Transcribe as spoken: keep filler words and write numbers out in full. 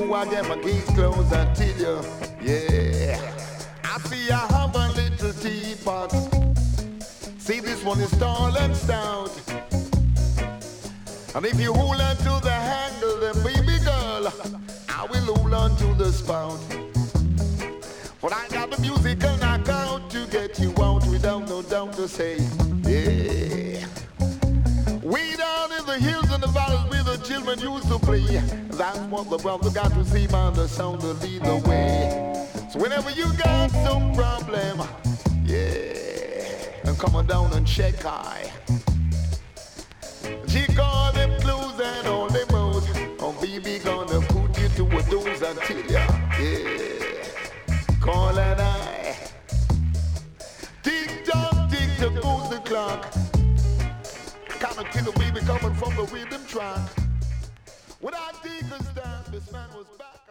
you, I get my keys closed until you, yeah. I see I have a little teapot. See, this one is tall and stout. And if you hold on to the handle, then baby girl, I will hold on to the spout. But I got the musical knockout to get you out without no doubt to say, yeah. Way down in the hills and the valleys where the children used to play. That's what the brother got to see by the sound to lead the way. So whenever you got some problem, yeah, and come on down and check high. Check all them clothes and all them modes. Oh baby, gonna put you to a dose until ya, yeah. Call and I. Tick tock, tick tock goes the clock. Kinda kill a baby coming from the rhythm track. When I take a stand, this man was back.